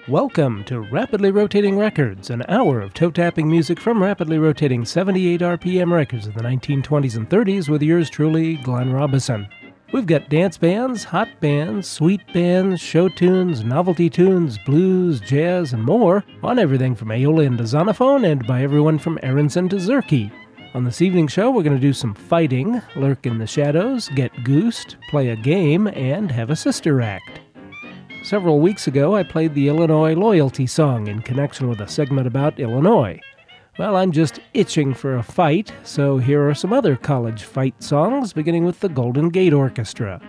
Welcome to Rapidly Rotating Records, an hour of toe-tapping music from rapidly rotating 78 RPM records of the 1920s and 30s with yours truly, Glenn Robison. We've got dance bands, hot bands, sweet bands, show tunes, novelty tunes, blues, jazz, and more on everything from Aeolian to Zonophone and by everyone from Aronson to Zurke. On this evening's show, we're going to do some fighting, lurk in the shadows, get goosed, play a game, and have a sister act. Several weeks ago, I played the Illinois Loyalty Song in connection with a segment about Illinois. Well, I'm just itching for a fight, so here are some other college fight songs, beginning with the Golden Gate Orchestra.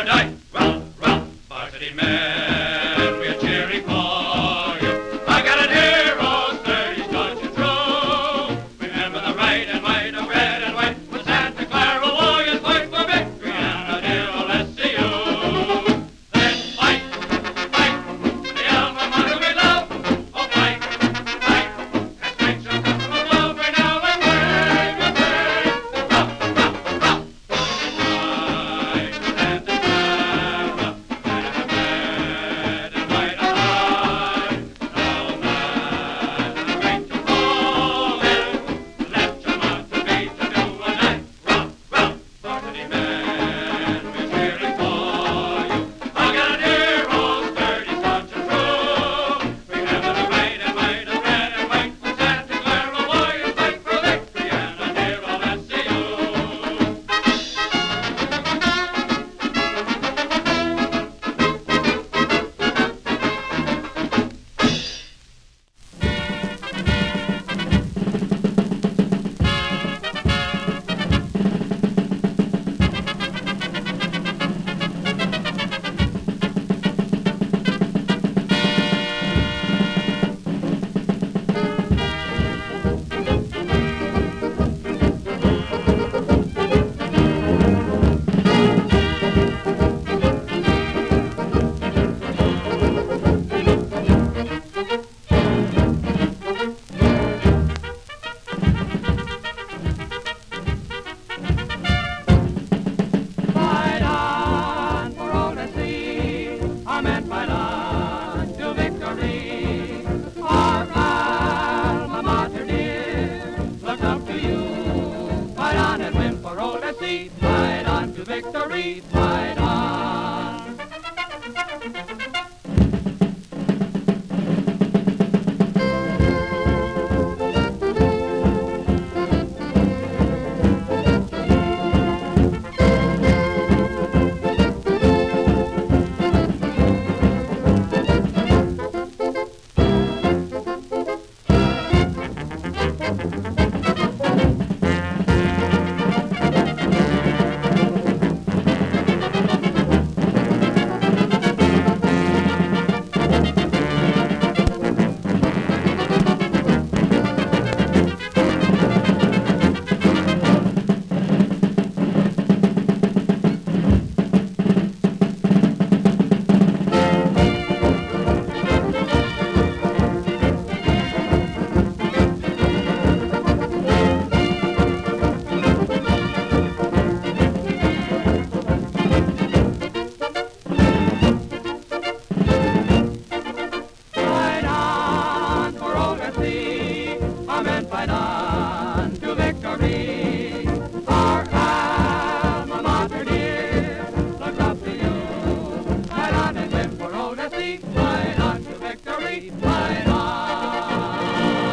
or die. Ralph, Ralph, varsity man, we're cheering for you. I got an hero, sturdy, staunch and true. Remember the right and might of red and white, when Santa Clara warriors fight for victory and a dear old SCU. Then fight, fight, the alma mater we love. Oh, fight, fight, and strength shall come from above. Right now and brave and brave. Ralph, Ralph, Ralph. Fight for Santa Clara, red and white and high. Now man, the great to call him. Left your mark to be to do a night. Ralph, Ralph, varsity man, we're cheering for you. I got an hero, sturdy, staunch and true. Remember the right and might of red and white, when Santa Clara warriors fight for victory and a dear old SCU. Fight on for old SC, our men fight on to victory. Our alma mater dear, look up to you. Fight on and win for old SC, fight on to victory, fight on. Fight on for old SC, our men fight on to victory. Our alma mater dear, look up to you. Fight on and win for old SC, fight on to victory, fight on.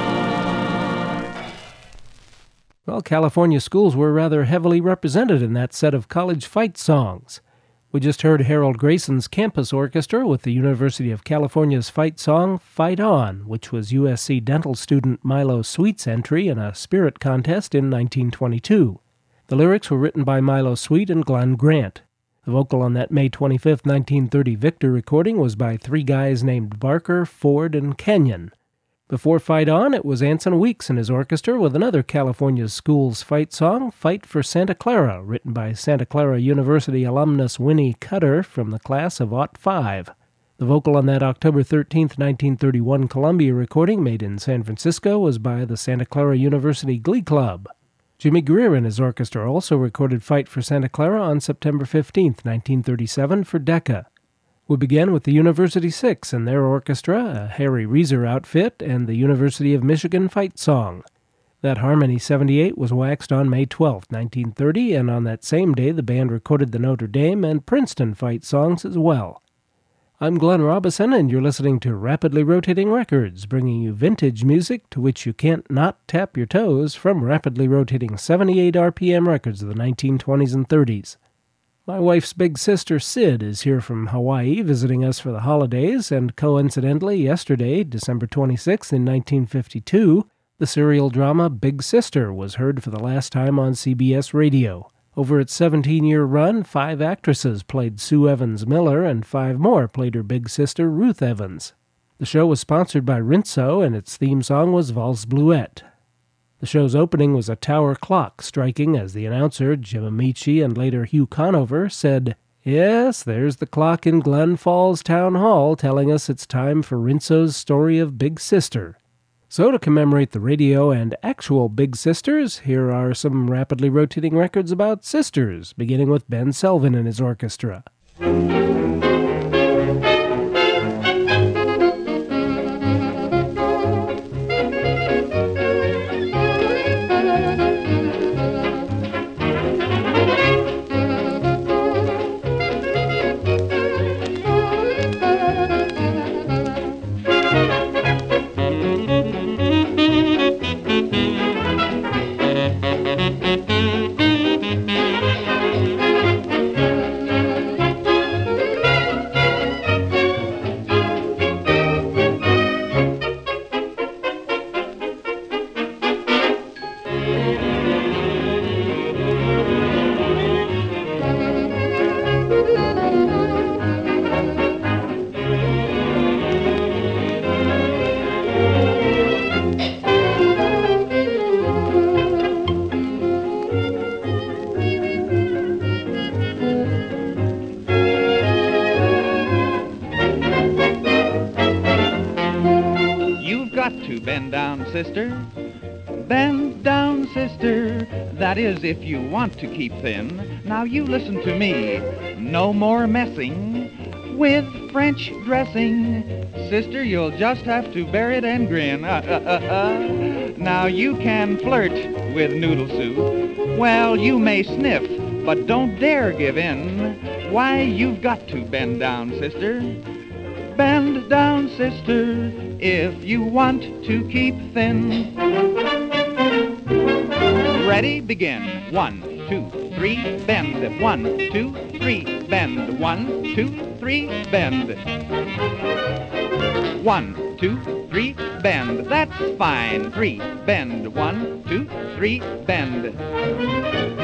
Well, California schools were rather heavily represented in that set of college fight songs. We just heard Harold Grayson's Campus Orchestra with the University of California's fight song, Fight On, which was USC dental student Milo Sweet's entry in a spirit contest in 1922. The lyrics were written by Milo Sweet and Glenn Grant. The vocal on that May 25, 1930 Victor recording was by three guys named Barker, Ford, and Kenyon. Before Fight On, it was Anson Weeks and his orchestra with another California schools fight song, Fight for Santa Clara, written by Santa Clara University alumnus Winnie Cutter from the class of '05. The vocal on that October 13, 1931 Columbia recording made in San Francisco was by the Santa Clara University Glee Club. Jimmy Greer and his orchestra also recorded Fight for Santa Clara on September 15, 1937 for Decca. We began with the University Six and their orchestra, a Harry Reeser outfit, and the University of Michigan fight song. That Harmony 78 was waxed on May 12, 1930, and on that same day the band recorded the Notre Dame and Princeton fight songs as well. I'm Glenn Robison, and you're listening to Rapidly Rotating Records, bringing you vintage music to which you can't not tap your toes from rapidly rotating 78 RPM records of the 1920s and 30s. My wife's big sister, Sid, is here from Hawaii visiting us for the holidays, and coincidentally, yesterday, December 26th in 1952, the serial drama Big Sister was heard for the last time on CBS Radio. Over its 17-year run, 5 actresses played Sue Evans Miller, and 5 more played her big sister, Ruth Evans. The show was sponsored by Rinso, and its theme song was Valse Bluette. The show's opening was a tower clock striking as the announcer, Jim Amici, and later Hugh Conover, said, "Yes, there's the clock in Glen Falls Town Hall telling us it's time for Rinso's story of Big Sister." So to commemorate the radio and actual Big Sisters, here are some rapidly rotating records about sisters, beginning with Ben Selvin and his orchestra. Bend down, sister. Bend down, sister. That is, if you want to keep thin. Now you listen to me. No more messing with French dressing. Sister, you'll just have to bear it and grin. Now you can flirt with noodle soup. Well, you may sniff, but don't dare give in. Why, you've got to bend down, sister. Bend down, sister, if you want to keep thin. Ready, begin. 1, 2, 3, bend. 1, 2, 3, bend. 1, 2, 3, bend. 1, 2, 3, bend. That's fine. 3, bend. 1, 2, 3, bend.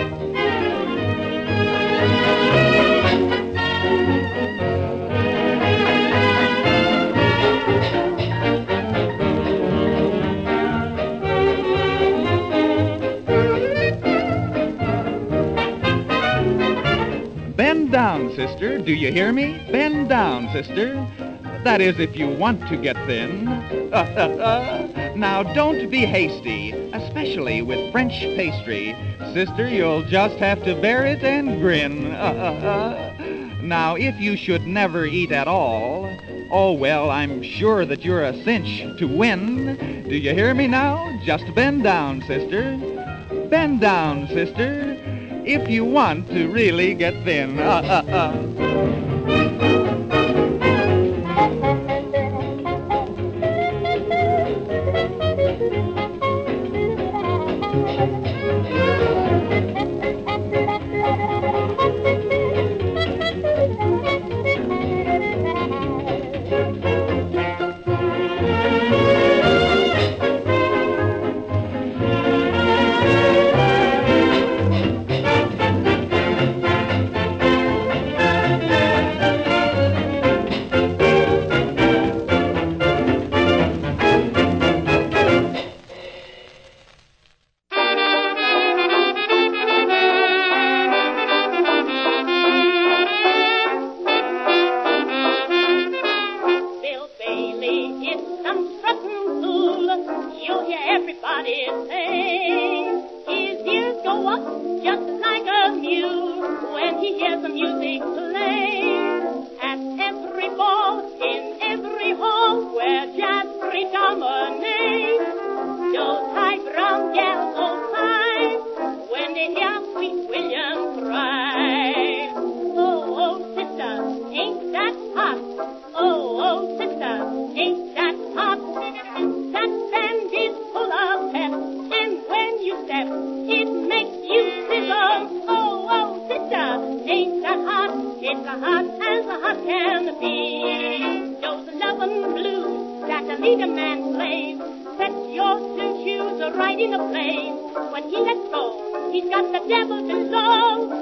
Bend down, sister. Do you hear me? Bend down, sister. That is, if you want to get thin. Now, don't be hasty, especially with French pastry. Sister, you'll just have to bear it and grin. Now, if you should never eat at all, oh, well, I'm sure that you're a cinch to win. Do you hear me now? Just bend down, sister. Bend down, sister, if you want to really get thin. Right in a plane. When he lets go, he's got the devil below.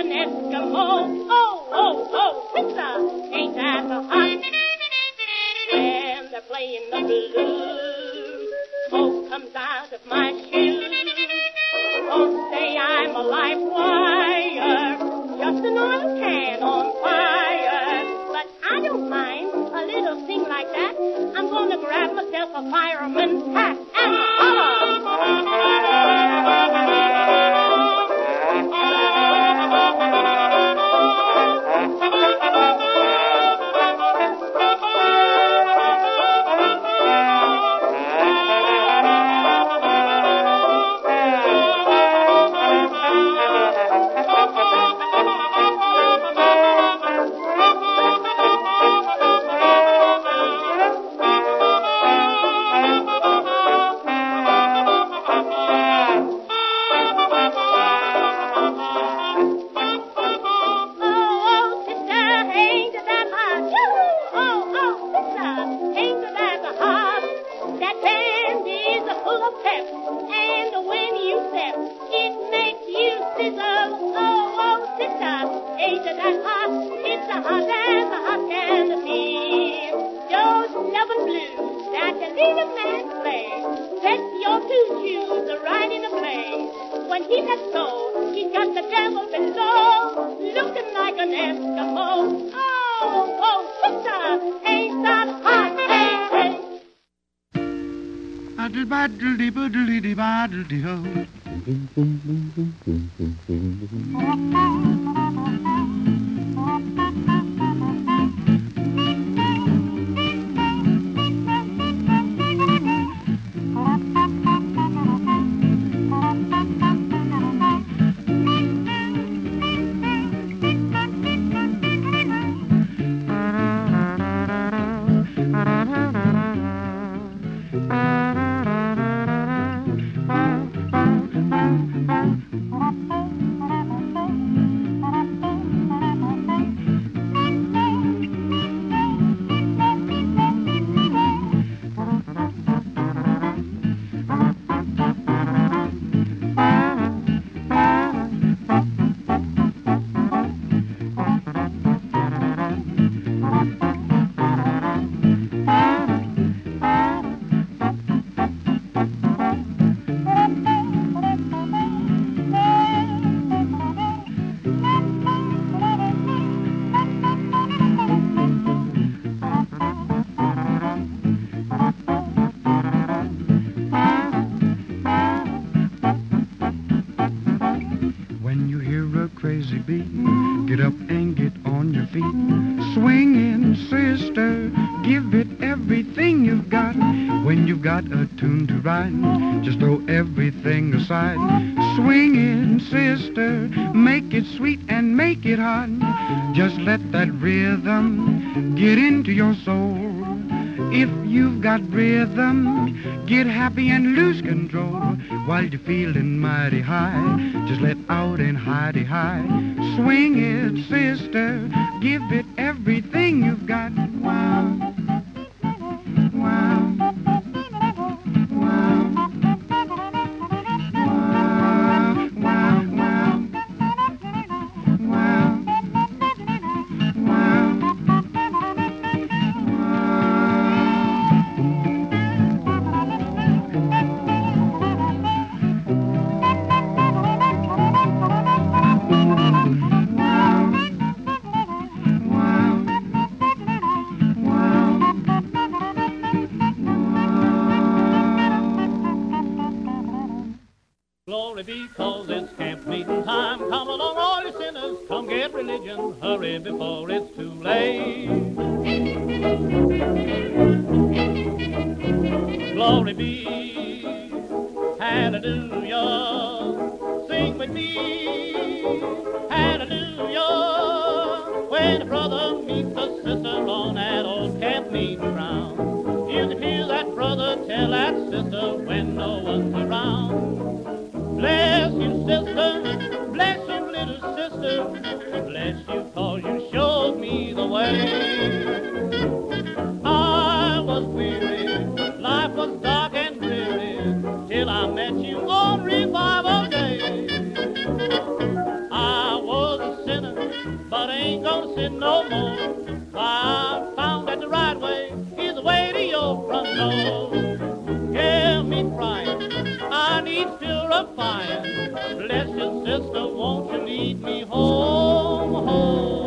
an Eskimo. Oh, oh, oh, sister, ain't that the hot? When they're playing the blues, smoke comes out of my shoes. Don't say I'm a live wire, just an oil can on fire. But I don't mind a little thing like that. I'm gonna grab myself a fireman's hat and just throw everything aside. Swing it, sister, make it sweet and make it hot. Just let that rhythm get into your soul. If you've got rhythm, get happy and lose control. While you're feeling mighty high, just let out and hidey high. Swing it, sister, give it everything you've got. Wow, wow. Glory be, 'cause it's camp meeting time. Come along, all you sinners, come get religion. Hurry before it's too late. Glory be, hallelujah. Sing with me, hallelujah. When a brother meets a sister on that old camp meeting ground, you can hear that brother tell that sister when no one's around. Bless you, sister, bless you, little sister, bless you, 'cause you showed me the way. I was weary, life was dark and dreary, till I met you on Revival Day. I was a don't sit no more. I found that the right way is the way to your front door. Yeah, me crying, I need purifying. Bless you, sister, won't you lead me home, home?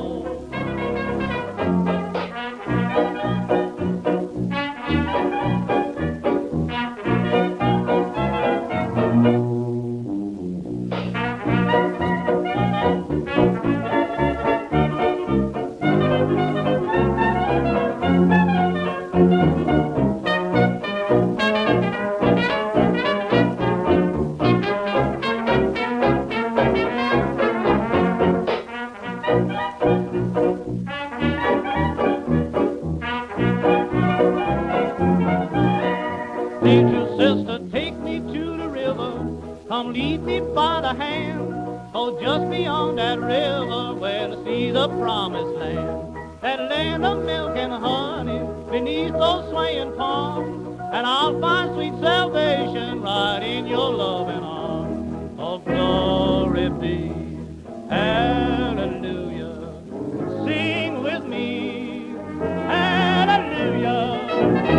Need you, sister, take me to the river. Come lead me by the hand. Oh, just beyond that river where to see the promised land. That land of milk and honey beneath those swaying palms. And I'll find sweet salvation right in your loving arms. Oh, glory be, hallelujah. Sing with me, hallelujah.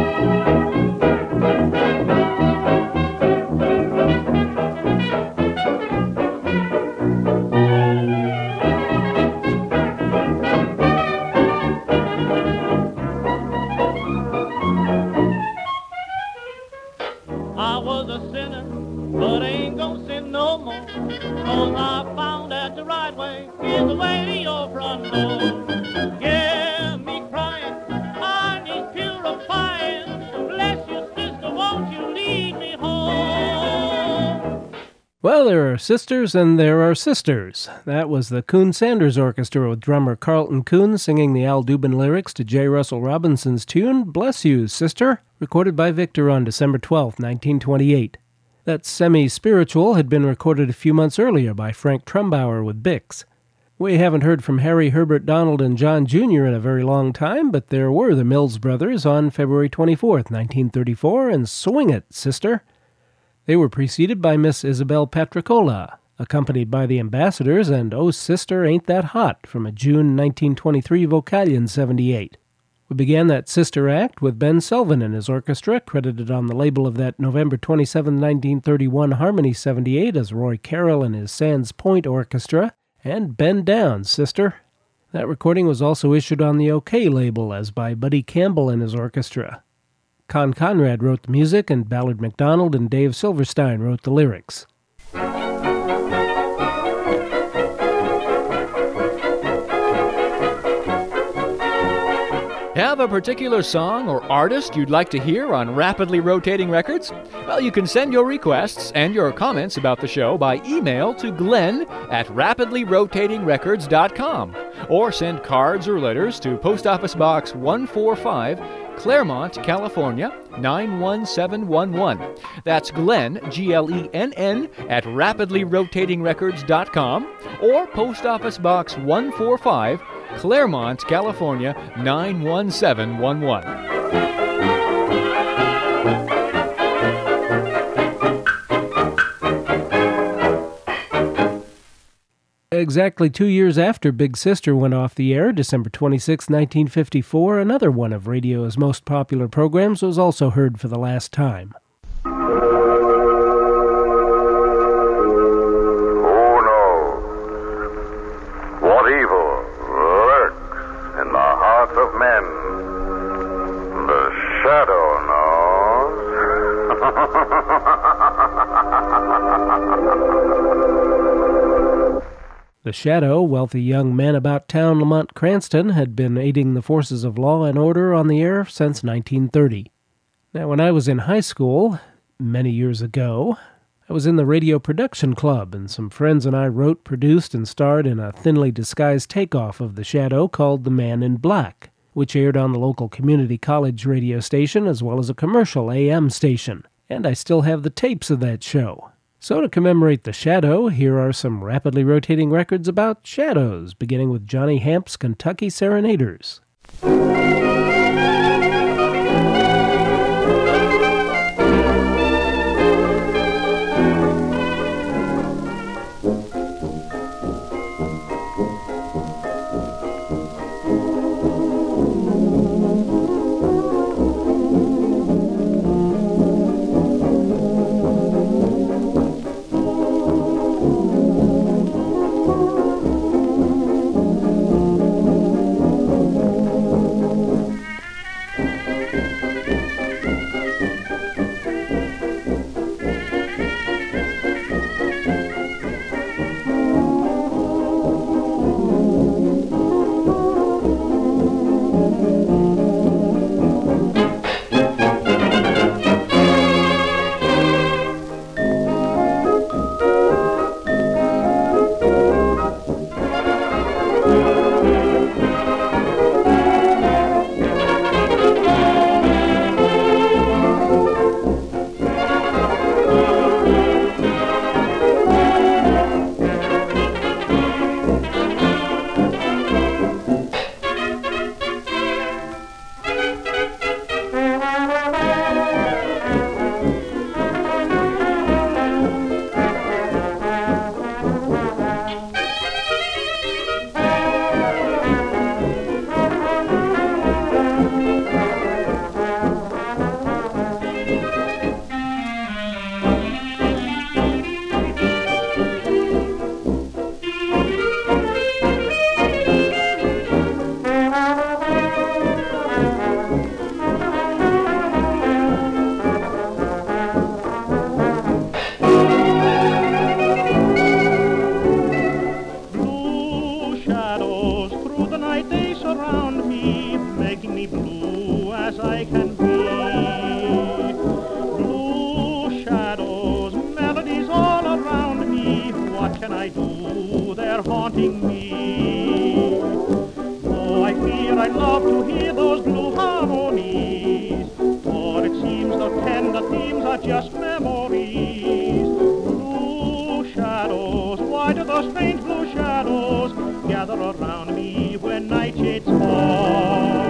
I was a sinner, but ain't gonna sin no more. 'Cause I found that the right way is the way to your front door. Yeah, me crying, I need purifying. Bless you, sister, won't you lead me home? Well, there are sisters and there are sisters. That was the Coon Sanders Orchestra with drummer Carlton Coon singing the Al Dubin lyrics to J. Russell Robinson's tune, Bless You, Sister, recorded by Victor on December 12, 1928. That semi-spiritual had been recorded a few months earlier by Frank Trumbauer with Bix. We haven't heard from Harry, Herbert, Donald, and John Jr. in a very long time, but there were the Mills Brothers on February 24, 1934, and Swing It, Sister. They were preceded by Miss Isabel Petricola, accompanied by the Ambassadors and Oh Sister Ain't That Hot from a June 1923 Vocalion 78. We began that sister act with Ben Selvin and his orchestra, credited on the label of that November 27, 1931 Harmony 78 as Roy Carroll and his Sands Point Orchestra, and Bend Down, Sister. That recording was also issued on the OK label as by Buddy Campbell and his orchestra. Con Conrad wrote the music, and Ballard McDonald and Dave Silverstein wrote the lyrics. Have a particular song or artist you'd like to hear on Rapidly Rotating Records? Well, you can send your requests and your comments about the show by email to glenn@rapidlyrotatingrecords.com, or send cards or letters to Post Office Box 145, Claremont, California, 91711. That's Glenn, Glenn, at rapidlyrotatingrecords.com, or Post Office Box 145, Claremont, California, 91711. Exactly 2 years after Big Sister went off the air, December 26, 1954, another one of radio's most popular programs was also heard for the last time. Who knows what evil lurks in the hearts of men? The shadow knows. The Shadow, wealthy young man about town Lamont Cranston, had been aiding the forces of law and order on the air since 1930. Now, when I was in high school, many years ago, I was in the radio production club, and some friends and I wrote, produced, and starred in a thinly disguised takeoff of The Shadow called The Man in Black, which aired on the local community college radio station as well as a commercial AM station, and I still have the tapes of that show. So to commemorate The Shadow, here are some rapidly rotating records about shadows, beginning with Johnny Hamp's Kentucky Serenaders. as I can be. Blue shadows, melodies all around me. What can I do? They're haunting me. Oh, I fear I love to hear those blue harmonies, for it seems the tender themes are just memories. Blue shadows, why do those faint blue shadows gather around me when night shades fall?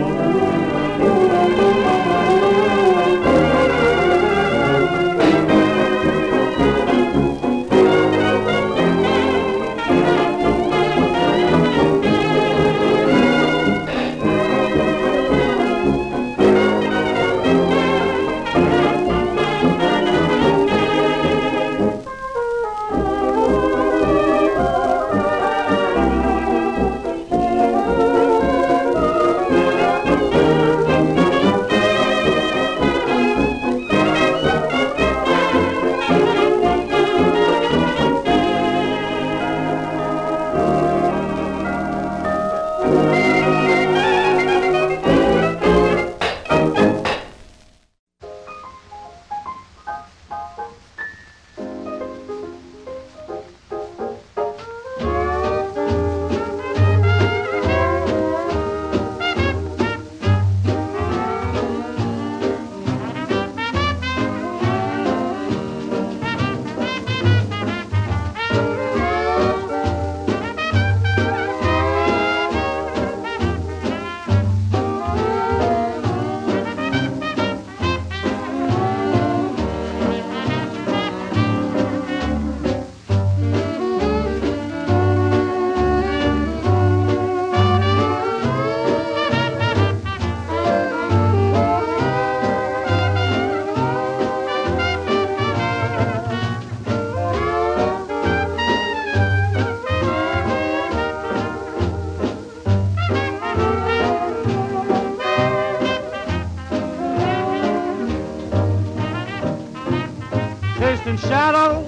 Chasing shadows,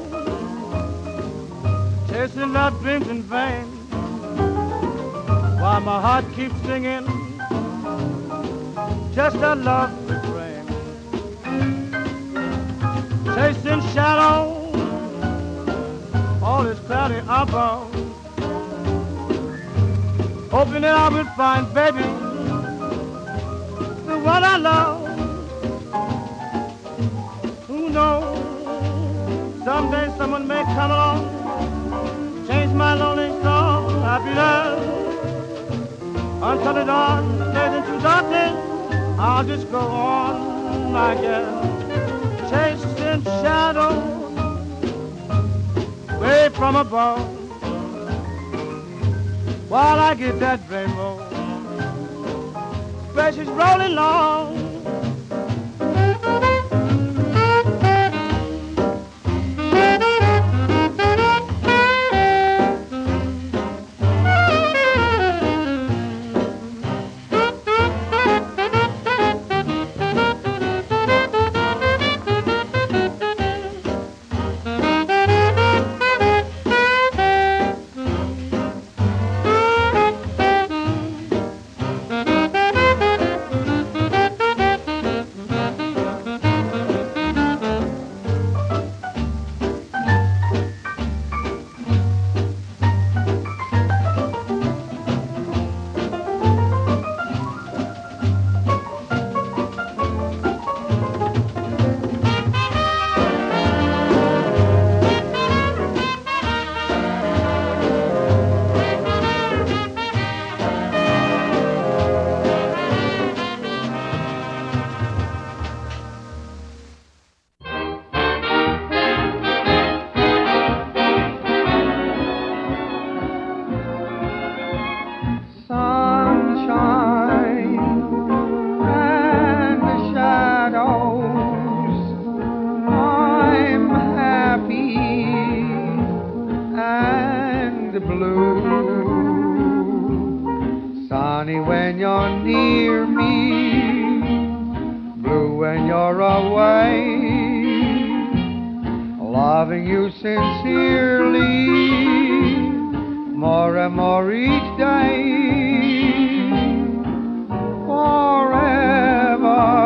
chasing love dreams in vain, while my heart keeps singing just a love refrain. Chasing shadows, all is cloudy above, hoping that I will find, baby, the one I love. Who knows? Someday someone may come along, change my lonely soul, happiness. Until the dawn stays into darkness, I'll just go on, I guess, chasing shadows way from above, while I get that rainbow, precious rolling long. Sunny when you're near me, blue when you're away, loving you sincerely, more and more each day, forever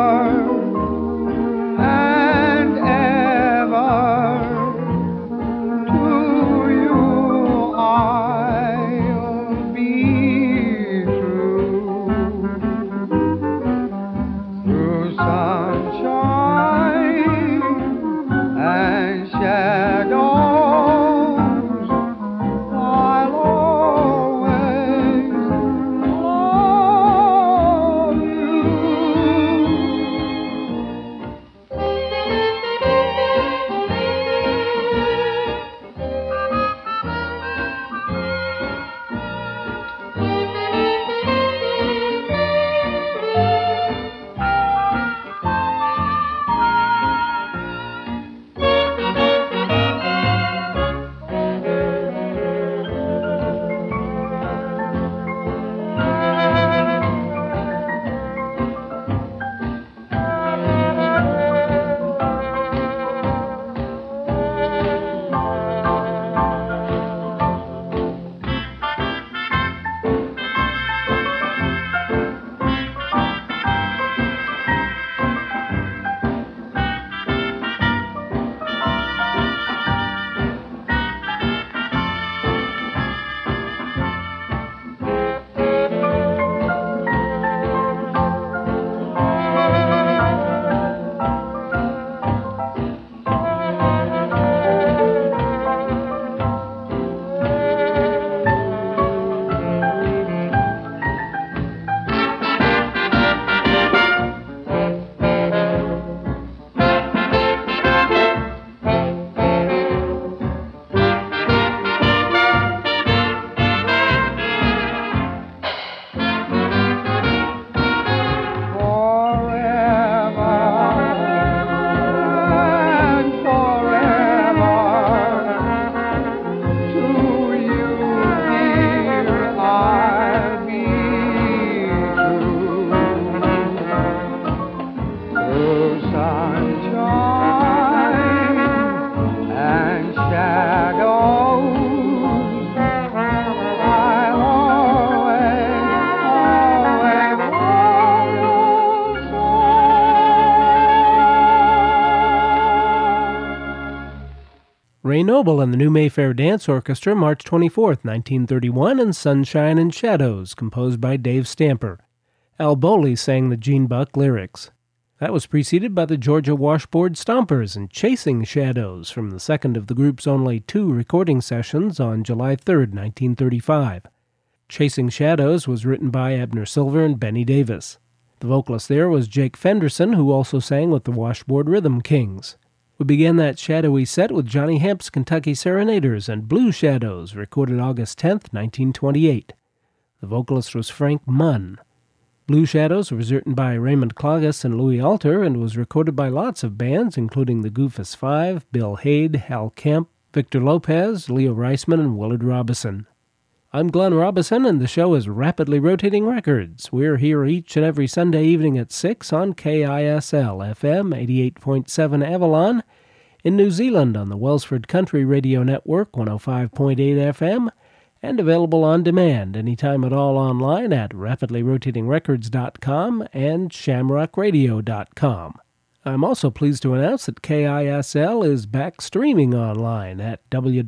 Ray Noble and the New Mayfair Dance Orchestra, March 24, 1931, and Sunshine and Shadows, composed by Dave Stamper. Al Bowley sang the Gene Buck lyrics. That was preceded by the Georgia Washboard Stompers and Chasing Shadows from the second of the group's only 2 recording sessions on July 3, 1935. Chasing Shadows was written by Abner Silver and Benny Davis. The vocalist there was Jake Fenderson, who also sang with the Washboard Rhythm Kings. We began that shadowy set with Johnny Hemp's Kentucky Serenaders and Blue Shadows, recorded August 10, 1928. The vocalist was Frank Munn. Blue Shadows was written by Raymond Klages and Louis Alter and was recorded by lots of bands, including the Goofus Five, Bill Hade, Hal Kemp, Victor Lopez, Leo Reisman, and Willard Robison. I'm Glenn Robison, and the show is Rapidly Rotating Records. We're here each and every Sunday evening at 6 on KISL FM 88.7 Avalon, in New Zealand on the Welsford Country Radio Network 105.8 FM, and available on demand anytime at all online at rapidlyrotatingrecords.com and shamrockradio.com. I'm also pleased to announce that KISL is back streaming online at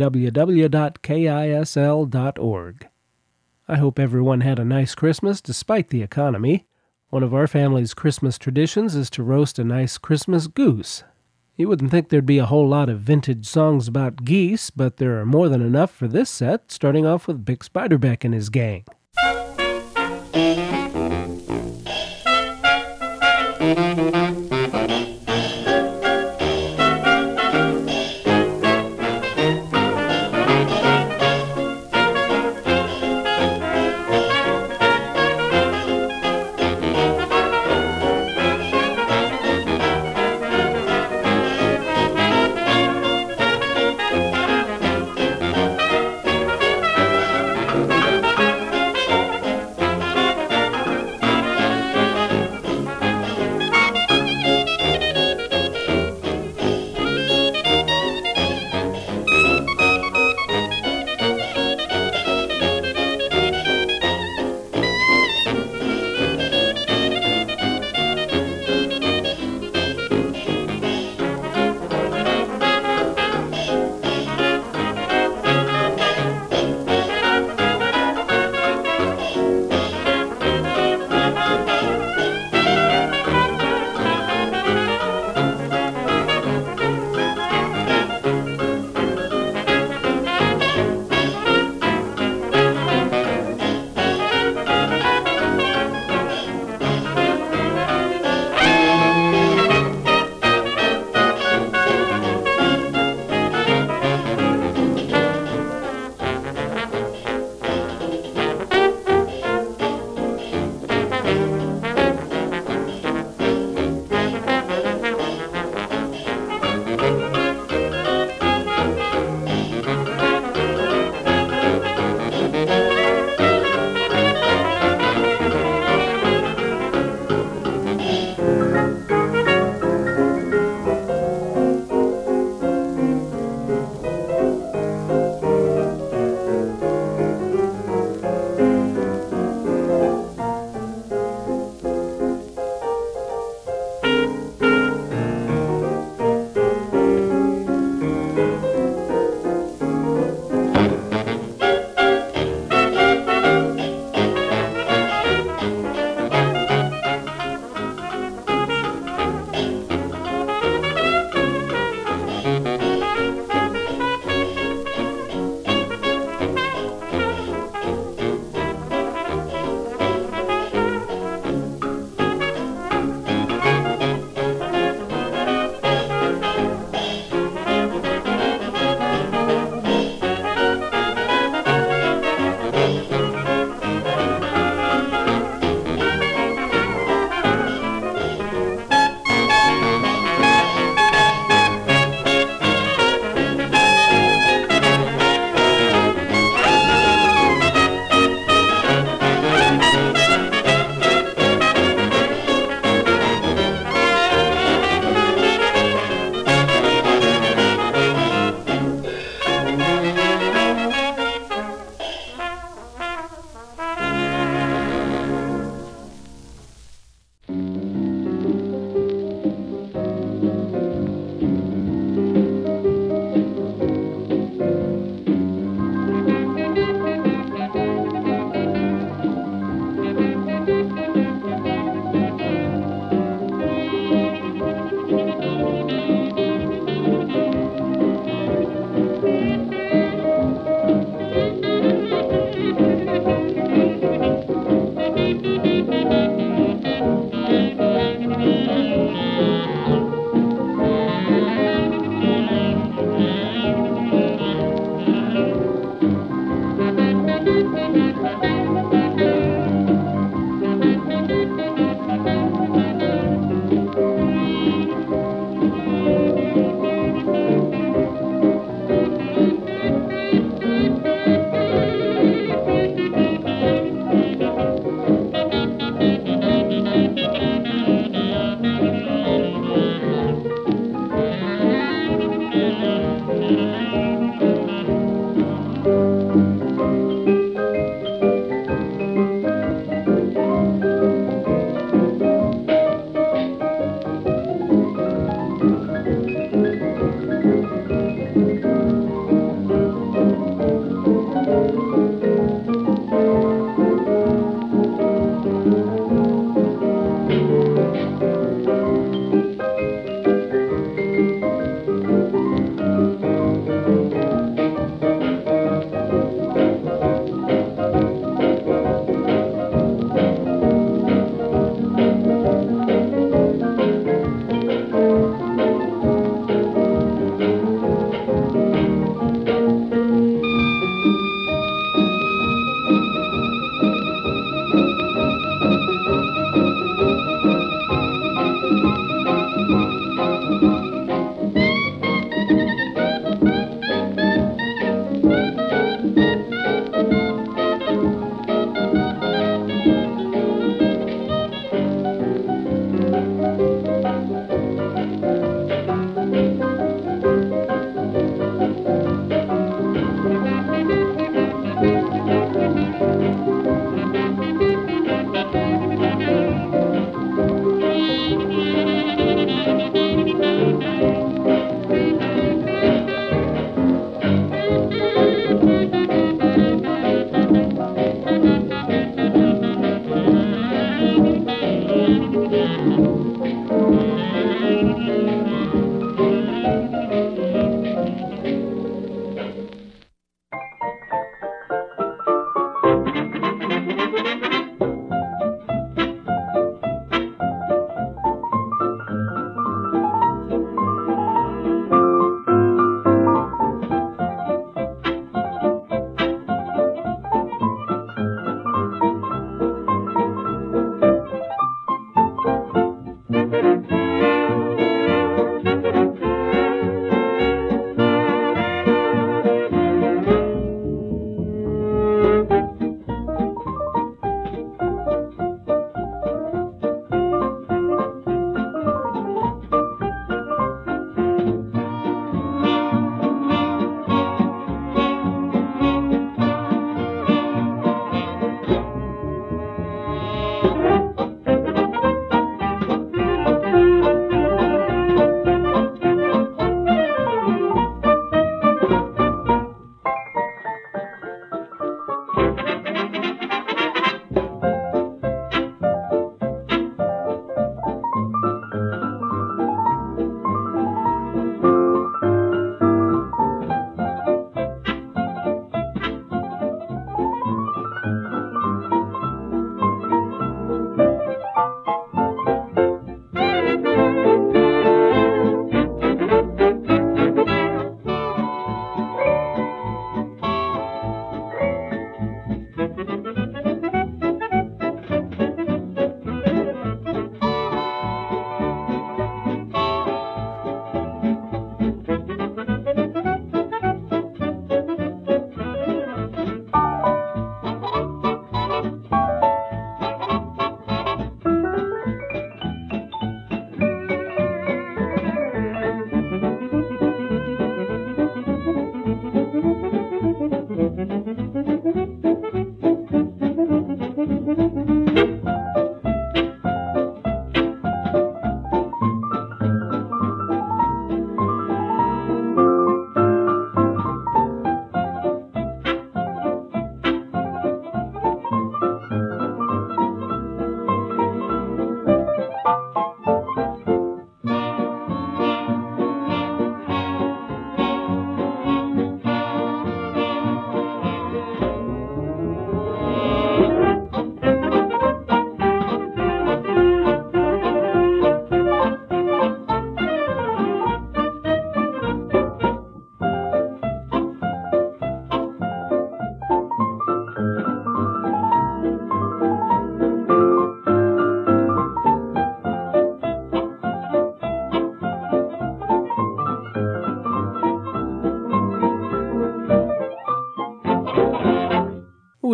www.kisl.org. I hope everyone had a nice Christmas despite the economy. One of our family's Christmas traditions is to roast a nice Christmas goose. You wouldn't think there'd be a whole lot of vintage songs about geese, but there are more than enough for this set, starting off with Bix Beiderbecke and his gang.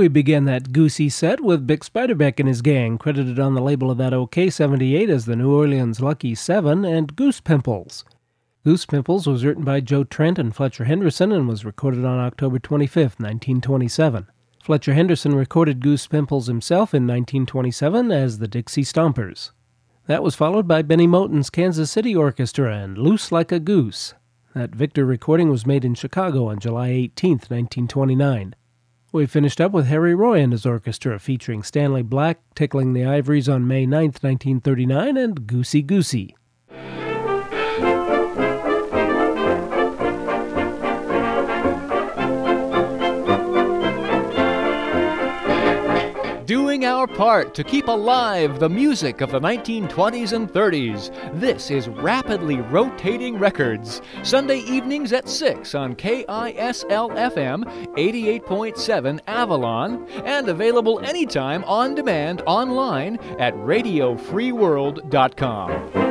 We began that goosey set with Bick Spiderbeck and his gang, credited on the label of that OK-78 as the New Orleans Lucky 7 and Goose Pimples. Goose Pimples was written by Joe Trent and Fletcher Henderson and was recorded on October 25, 1927. Fletcher Henderson recorded Goose Pimples himself in 1927 as the Dixie Stompers. That was followed by Benny Moten's Kansas City Orchestra and Loose Like a Goose. That Victor recording was made in Chicago on July 18, 1929. We finished up with Harry Roy and his orchestra featuring Stanley Black, Tickling the Ivories on May 9, 1939, and Goosey Goosey. Doing our part to keep alive the music of the 1920s and 30s. This is Rapidly Rotating Records. Sunday evenings at 6 on KISL-FM 88.7 Avalon, and available anytime on demand online at radiofreeworld.com.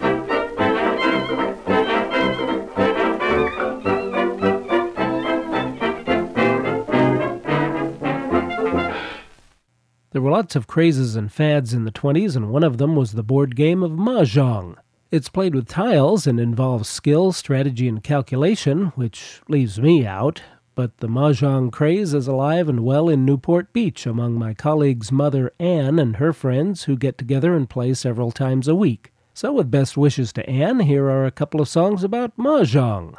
There were lots of crazes and fads in the 20s, and one of them was the board game of Mahjong. It's played with tiles and involves skill, strategy, and calculation, which leaves me out, but the Mahjong craze is alive and well in Newport Beach among my colleague's mother Anne and her friends who get together and play several times a week. So with best wishes to Anne, here are a couple of songs about Mahjong.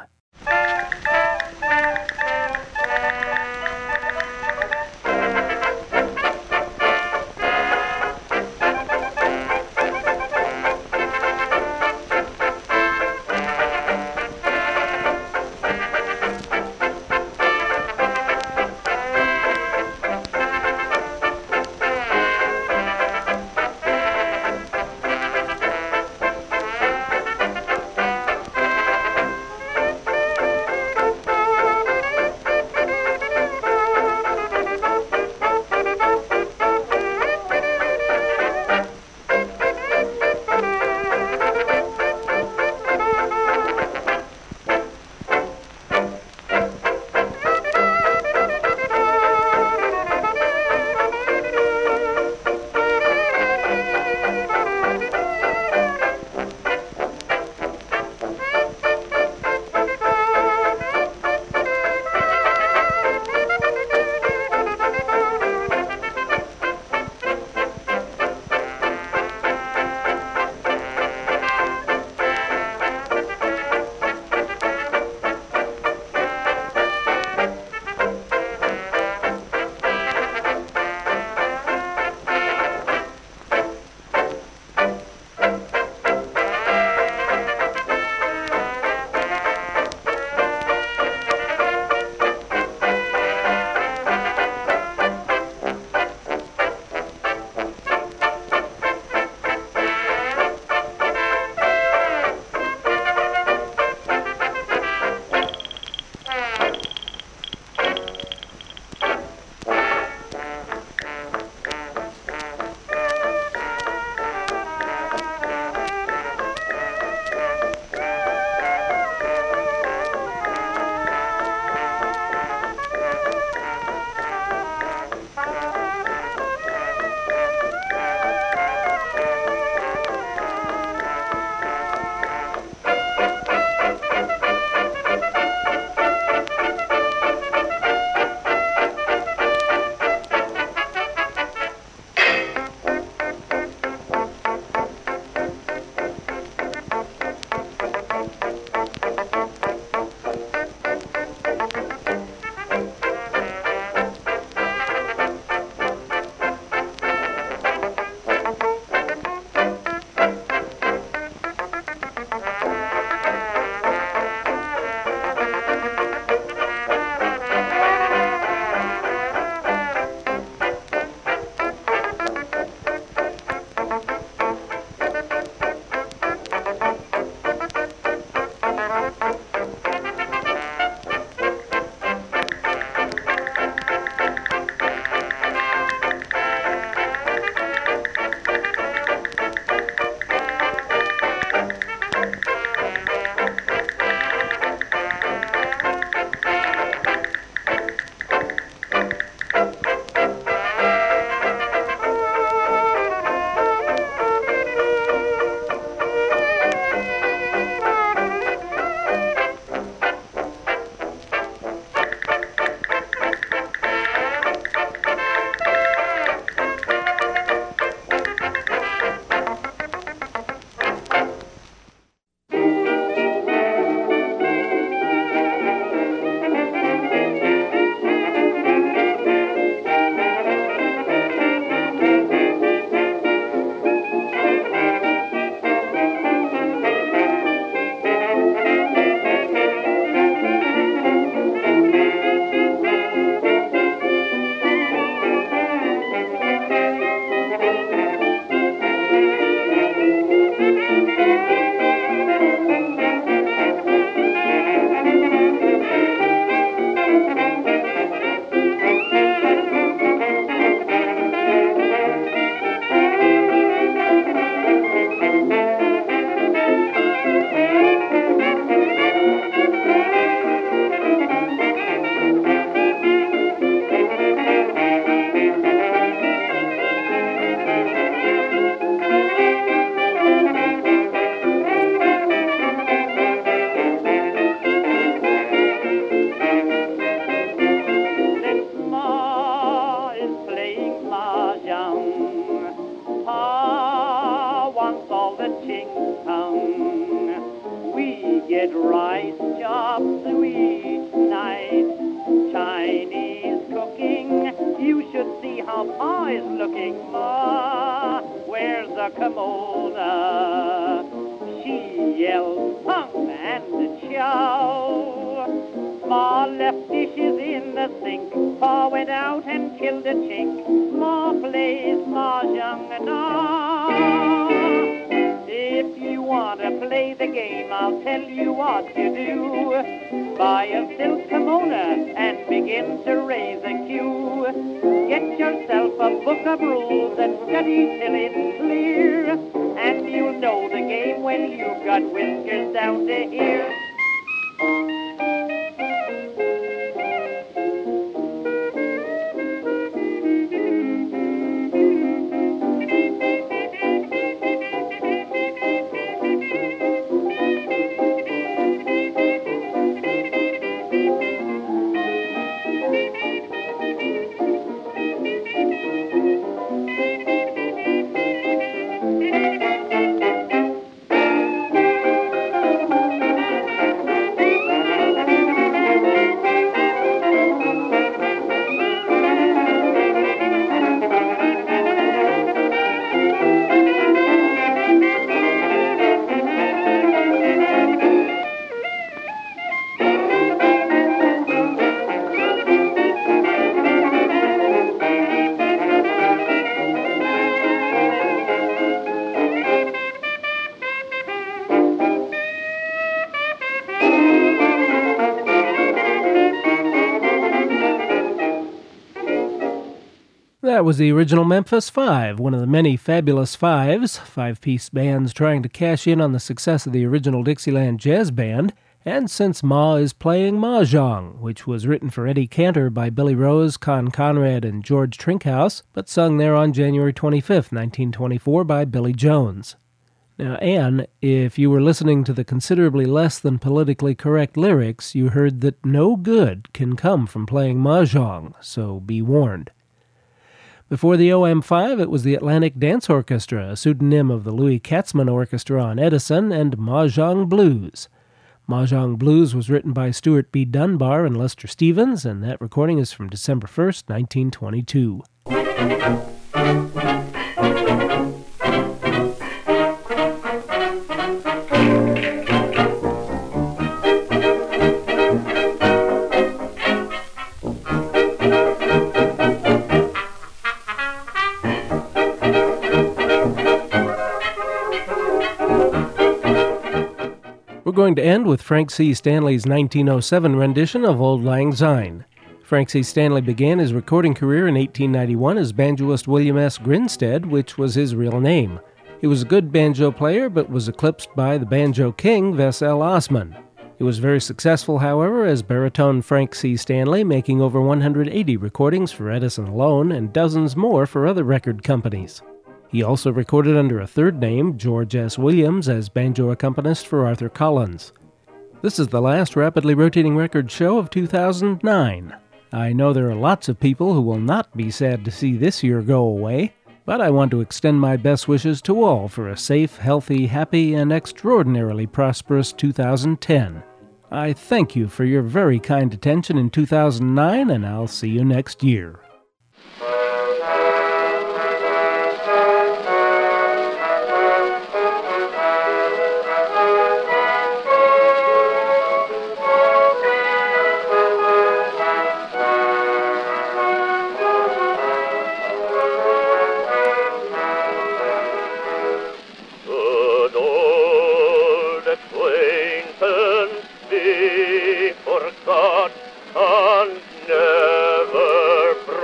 red rice chops, sweet night, Chinese cooking. You should see how Pa is looking. Ma, where's the kimono? She yells, punk and chow. Ma left dishes in the sink. Pa went out and killed a chink. Ma plays mahjong now. If you want to play the game, I'll tell you what to do. Buy a silk kimono and begin to raise a cue. Get yourself a book of rules and study till it's clear. And you'll know the game when you've got whiskers down to here. That was the original Memphis Five, one of the many fabulous fives, five-piece bands trying to cash in on the success of the original Dixieland Jazz Band. And since Ma is playing Mahjong, which was written for Eddie Cantor by Billy Rose, Con Conrad, and George Trinkhouse, but sung there on January 25th, 1924 by Billy Jones. Now, Anne, if you were listening to the considerably less than politically correct lyrics, you heard that no good can come from playing Mahjong, so be warned. Before the OM5, it was the Atlantic Dance Orchestra, a pseudonym of the Louis Katzman Orchestra on Edison, and Mahjong Blues. Mahjong Blues was written by Stuart B. Dunbar and Lester Stevens, and that recording is from December 1st, 1922. We're going to end with Frank C. Stanley's 1907 rendition of Auld Lang Syne. Frank C. Stanley began his recording career in 1891 as banjoist William S. Grinstead, which was his real name. He was a good banjo player, but was eclipsed by the banjo king, Wes L. Osman. He was very successful, however, as baritone Frank C. Stanley, making over 180 recordings for Edison alone and dozens more for other record companies. He also recorded under a third name, George S. Williams, as banjo accompanist for Arthur Collins. This is the last Rapidly Rotating Records show of 2009. I know there are lots of people who will not be sad to see this year go away, but I want to extend my best wishes to all for a safe, healthy, happy, and extraordinarily prosperous 2010. I thank you for your very kind attention in 2009, and I'll see you next year. Forgot and never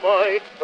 boy.